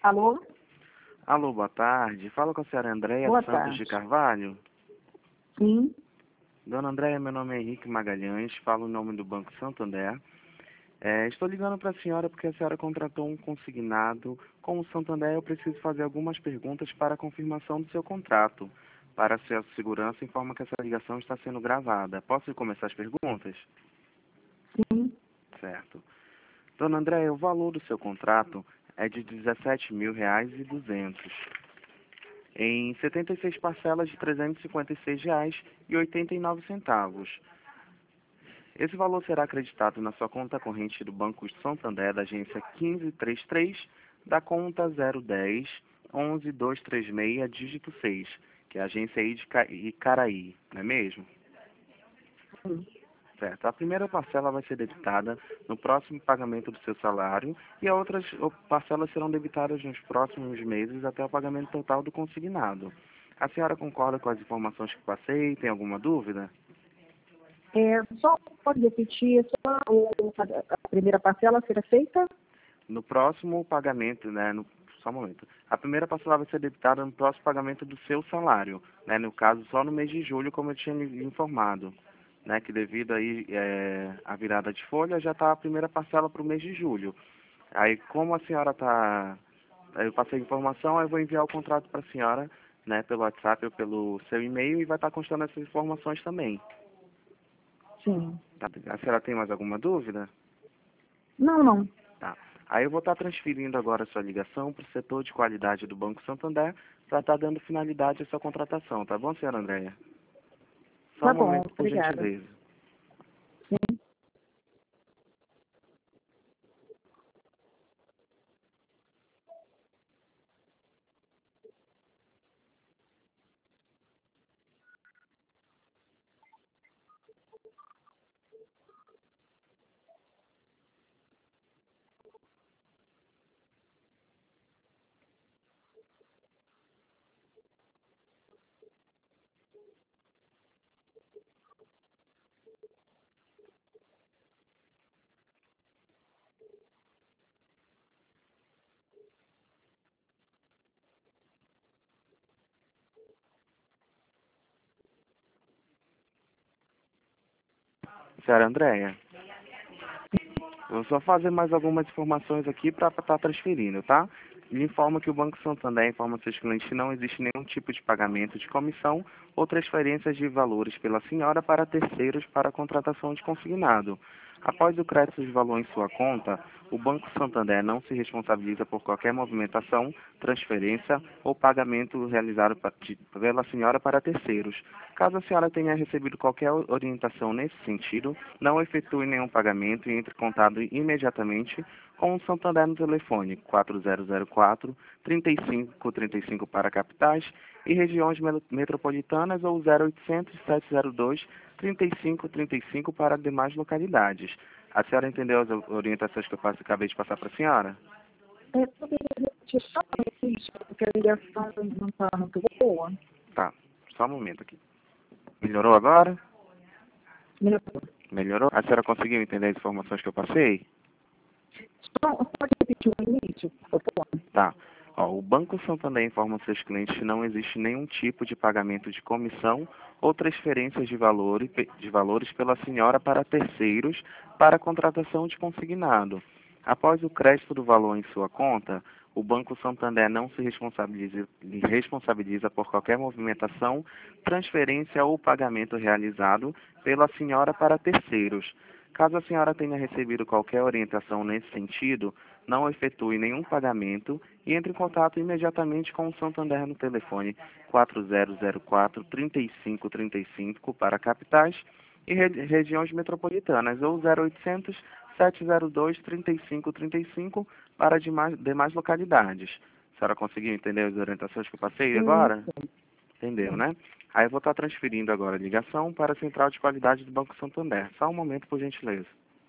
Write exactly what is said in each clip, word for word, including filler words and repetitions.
Alô? Alô, boa tarde. Fala com a senhora Andréia Boa Santos tarde. de Carvalho. Sim. Dona Andréia, meu nome é Henrique Magalhães, falo em nome do Banco Santander. É, estou ligando para a senhora porque a senhora contratou um consignado com o Santander. Eu preciso fazer algumas perguntas para a confirmação do seu contrato. Para a sua segurança, informa que essa ligação está sendo gravada. Posso começar as perguntas? Sim. Certo. Dona Andréia, o valor do seu contrato é de dezessete mil reais e duzentos em setenta e seis parcelas de trezentos e cinquenta e seis reais e oitenta e nove centavos. Esse valor será acreditado na sua conta corrente do Banco Santander da agência quinze trinta e três, da conta zero dez, onze duzentos e trinta e seis, dígito seis, que é a agência aí de Icaraí, não é mesmo? Sim. Certo. A primeira parcela vai ser debitada no próximo pagamento do seu salário e as outras parcelas serão debitadas nos próximos meses até o pagamento total do consignado. A senhora concorda com as informações que passei? Tem alguma dúvida? É, só pode repetir, só o, a primeira parcela será feita? No próximo pagamento, né? No, só um momento. A primeira parcela vai ser debitada no próximo pagamento do seu salário, né? No caso, só no mês de julho, como eu tinha lhe informado, né? Que devido aí é, a virada de folha, já está a primeira parcela para o mês de julho. Aí, como a senhora está... Eu passei a informação, aí eu vou enviar o contrato para a senhora, né? Pelo WhatsApp ou pelo seu e-mail e vai estar constando essas informações também. Sim. Tá? A senhora tem mais alguma dúvida? Não, não. Tá. Aí eu vou estar transferindo agora a sua ligação para o setor de qualidade do Banco Santander para estar dando finalidade à sua contratação, tá bom, senhora Andréia? Só Tá um bom, momento, por obrigada. gentileza. Sim. Senhora Andréia, eu vou só fazer mais algumas informações aqui para estar transferindo, tá? Lhe informa que o Banco Santander informa seus clientes que não existe nenhum tipo de pagamento de comissão ou transferências de valores pela senhora para terceiros para a contratação de consignado. Após o crédito de valor em sua conta, o Banco Santander não se responsabiliza por qualquer movimentação, transferência ou pagamento realizado pela senhora para terceiros. Caso a senhora tenha recebido qualquer orientação nesse sentido, não efetue nenhum pagamento e entre em contato imediatamente com o Santander no telefone quatro zero zero quatro, trinta e cinco trinta e cinco para capitais e regiões metropolitanas ou zero oitocentos, sete zero dois, trinta e cinco trinta e cinco para demais localidades. A senhora entendeu as orientações que eu passo, acabei de passar para a senhora? É, poderia repetir só isso, porque a ligação não está muito boa. Tá, só um momento aqui. Melhorou agora? Melhorou. Melhorou? A senhora conseguiu entender as informações que eu passei? Só, pode repetir o início, por favor? Tá. Ó, o Banco Santander informa seus clientes que não existe nenhum tipo de pagamento de comissão ou transferências de, valor, de valores pela senhora para terceiros para a contratação de consignado. Após o crédito do valor em sua conta, o Banco Santander não se responsabiliza, responsabiliza por qualquer movimentação, transferência ou pagamento realizado pela senhora para terceiros. Caso a senhora tenha recebido qualquer orientação nesse sentido, não efetue nenhum pagamento e entre em contato imediatamente com o Santander no telefone quatro zero zero quatro, trinta e cinco trinta e cinco para capitais e re regiões metropolitanas ou zero oitocentos, sete zero dois, trinta e cinco trinta e cinco para demais, demais localidades. A senhora conseguiu entender as orientações que eu passei Sim, agora? sim. Entendeu, Sim. né? Aí eu vou estar transferindo agora a ligação para a Central de Qualidade do Banco Santander. Só um momento, por gentileza.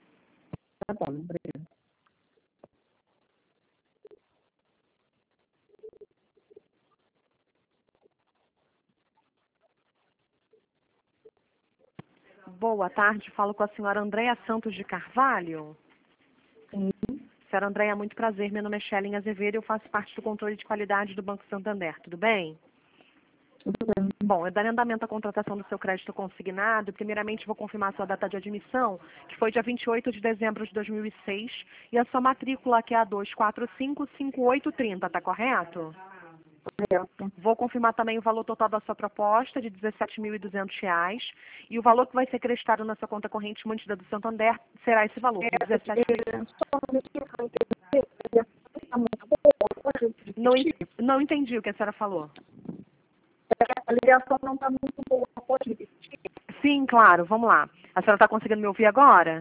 Tá bom, obrigada. Boa tarde, falo com a senhora Andréia Santos de Carvalho. Sim. Senhora Andréia, muito prazer. Meu nome é Shelly Azevedo e eu faço parte do controle de qualidade do Banco Santander. Tudo bem? Tudo bem. Bom, eu darei andamento à contratação do seu crédito consignado. Primeiramente, vou confirmar a sua data de admissão, que foi dia vinte e oito de dezembro de dois mil e seis, e a sua matrícula, que é a dois quatro cinco cinco oito três zero, tá correto? Correto. Vou confirmar também o valor total da sua proposta, de dezessete mil e duzentos reais, e o valor que vai ser acreditado na sua conta corrente mantida do Santander será esse valor, de dezessete mil. É, só uma vez que tá muito boa, pode Não, repetir? en- não entendi o que a senhora falou. A ligação não está muito boa, pode repetir? Sim, claro, vamos lá. A senhora está conseguindo me ouvir agora?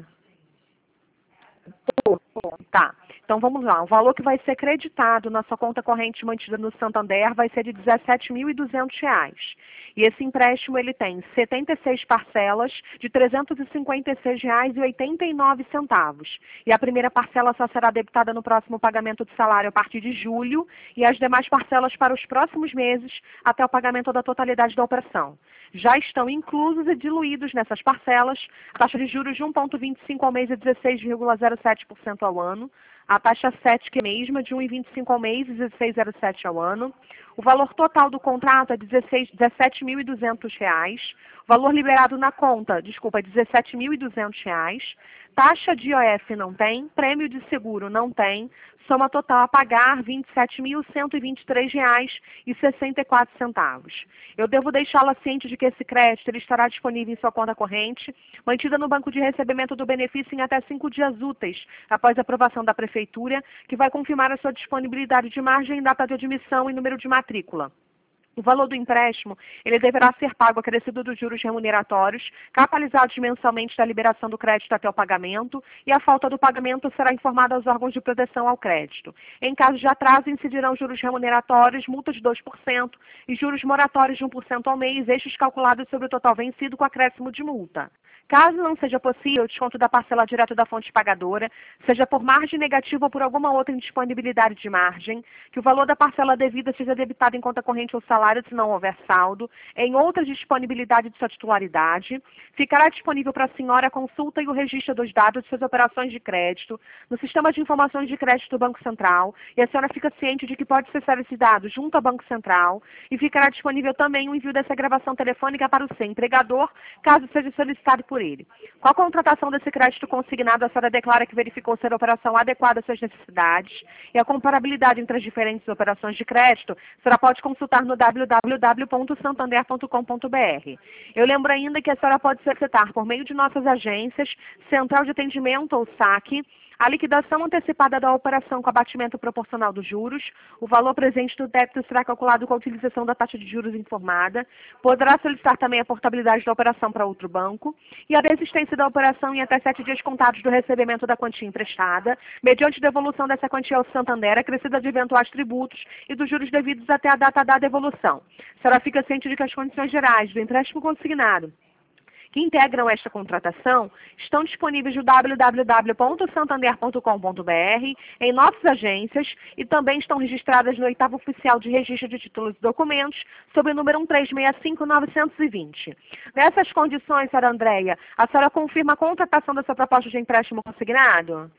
Tô, tô. Tá. Então vamos lá. O valor que vai ser creditado na sua conta corrente mantida no Santander vai ser de dezessete mil e duzentos reais. E esse empréstimo ele tem setenta e seis parcelas de trezentos e cinquenta e seis reais e oitenta e nove centavos. E a primeira parcela só será debitada no próximo pagamento de salário a partir de julho e as demais parcelas para os próximos meses até o pagamento da totalidade da operação. Já estão inclusos e diluídos nessas parcelas a taxa de juros de um vírgula vinte e cinco ao mês e dezesseis vírgula zero sete por cento ao ano, a taxa sete, que é a mesma, de um vírgula vinte e cinco ao mês e dezesseis vírgula zero sete ao ano. O valor total do contrato é dezessete mil e duzentos reais. O valor liberado na conta, desculpa, é dezessete mil e duzentos reais. Taxa de I O F não tem, prêmio de seguro não tem, soma total a pagar vinte e sete mil cento e vinte e três reais e sessenta e quatro centavos. Eu devo deixá-la ciente de que esse crédito ele estará disponível em sua conta corrente, mantida no banco de recebimento do benefício em até cinco dias úteis, após a aprovação da Prefeitura, que vai confirmar a sua disponibilidade de margem, data de admissão e número de matrícula. O valor do empréstimo ele deverá ser pago acrescido dos juros remuneratórios, capitalizados mensalmente da liberação do crédito até o pagamento, e a falta do pagamento será informada aos órgãos de proteção ao crédito. Em caso de atraso, incidirão juros remuneratórios, multa de dois por cento e juros moratórios de um por cento ao mês, estes calculados sobre o total vencido com acréscimo de multa. Caso não seja possível o desconto da parcela direto da fonte pagadora, seja por margem negativa ou por alguma outra indisponibilidade de margem, que o valor da parcela devida seja debitado em conta corrente ou salário se não houver saldo, em outra disponibilidade de sua titularidade, ficará disponível para a senhora a consulta e o registro dos dados de suas operações de crédito no Sistema de Informações de Crédito do Banco Central, e a senhora fica ciente de que pode acessar esse dado junto ao Banco Central, e ficará disponível também o envio dessa gravação telefônica para o seu empregador, caso seja solicitado por ele. Com a contratação desse crédito consignado, a senhora declara que verificou ser a operação adequada às suas necessidades e a comparabilidade entre as diferentes operações de crédito, a senhora pode consultar no w w w ponto santander ponto com ponto b r. Eu lembro ainda que a senhora pode solicitar por meio de nossas agências, Central de Atendimento ou saque, a liquidação antecipada da operação com abatimento proporcional dos juros. O valor presente do débito será calculado com a utilização da taxa de juros informada. Poderá solicitar também a portabilidade da operação para outro banco e a desistência da operação em até sete dias contados do recebimento da quantia emprestada, mediante devolução dessa quantia ao Santander, acrescida de eventuais tributos e dos juros devidos até a data da devolução. A senhora fica ciente de que as condições gerais do empréstimo consignado que integram esta contratação estão disponíveis no w w w ponto santander ponto com ponto b r, em nossas agências, e também estão registradas no oitavo oficial de registro de títulos e documentos, sob o número um três seis cinco nove dois zero. Nessas condições, senhora Andréia, a senhora confirma a contratação da sua proposta de empréstimo consignado?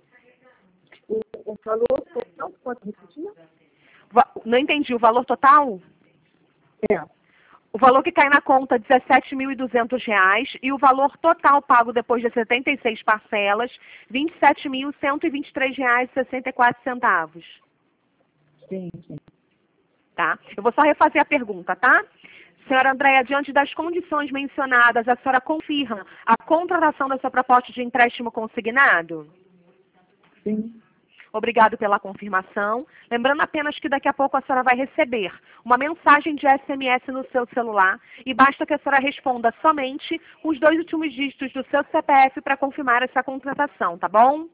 O, o valor total, pode repetir? Va- Não entendi. O valor total? É. O valor que cai na conta é dezessete mil e duzentos reais e o valor total pago depois de setenta e seis parcelas, vinte e sete mil cento e vinte e três reais e sessenta e quatro centavos. Sim, sim. Tá? Eu vou só refazer a pergunta, tá? Senhora Andréia, diante das condições mencionadas, a senhora confirma a contratação da sua proposta de empréstimo consignado? Sim. Obrigado pela confirmação. Lembrando apenas que daqui a pouco a senhora vai receber uma mensagem de S M S no seu celular e basta que a senhora responda somente os dois últimos dígitos do seu C P F para confirmar essa contratação, tá bom?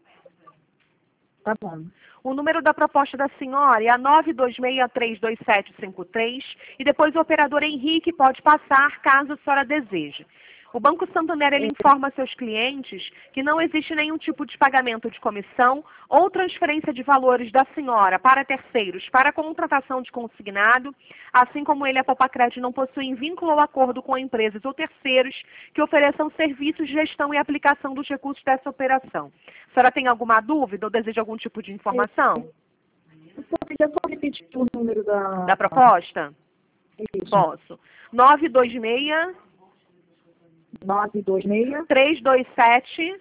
Tá bom. O número da proposta da senhora é a nove dois seis três dois sete cinco três e depois o operador Henrique pode passar caso a senhora deseje. O Banco Santander ele informa seus clientes que não existe nenhum tipo de pagamento de comissão ou transferência de valores da senhora para terceiros para contratação de consignado, assim como ele, a Popacred, não possuem vínculo ou acordo com empresas ou terceiros que ofereçam serviços de gestão e aplicação dos recursos dessa operação. A senhora tem alguma dúvida ou deseja algum tipo de informação? Poderia só repetir o número da... Da proposta? Isso. Posso. nove dois seis... nove dois seis, três dois sete,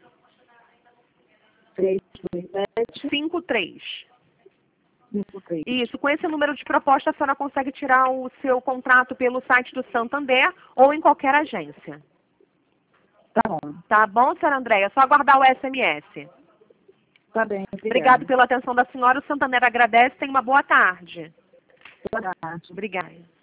três dois sete, cinco três. cinco três. Isso, com esse número de proposta, a senhora consegue tirar o seu contrato pelo site do Santander ou em qualquer agência. Tá bom. Tá bom, senhora Andréia? É só aguardar o S M S. Tá bem. Obrigada. Obrigado pela atenção da senhora. O Santander agradece. Tenha uma boa tarde. Boa tarde. Obrigada.